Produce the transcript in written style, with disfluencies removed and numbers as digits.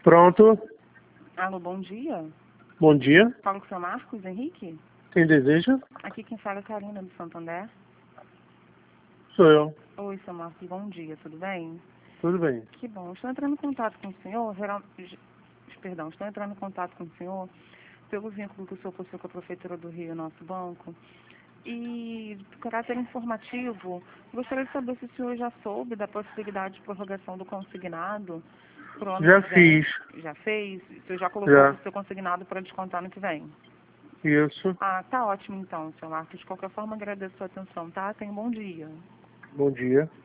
Pronto. Alô, bom dia. Bom dia. Falo com o seu Marcos Henrique. Quem deseja? Aqui quem fala é Karina do Santander. Sou eu. Oi, seu Marcos, bom dia, tudo bem? Tudo bem. Que bom. Estou entrando em contato com o senhor, estou entrando em contato com o senhor pelo vínculo que o senhor possui com a Prefeitura do Rio, nosso banco. E, de caráter informativo, gostaria de saber se o senhor já soube da possibilidade de prorrogação do consignado para o ano Já que vem. fiz. Já fez? O senhor já colocou Já. o seu consignado para descontar no que vem? Isso. Ah, tá ótimo então, seu Marcos. De qualquer forma, agradeço a sua atenção, tá? Tenha um bom dia. Bom dia.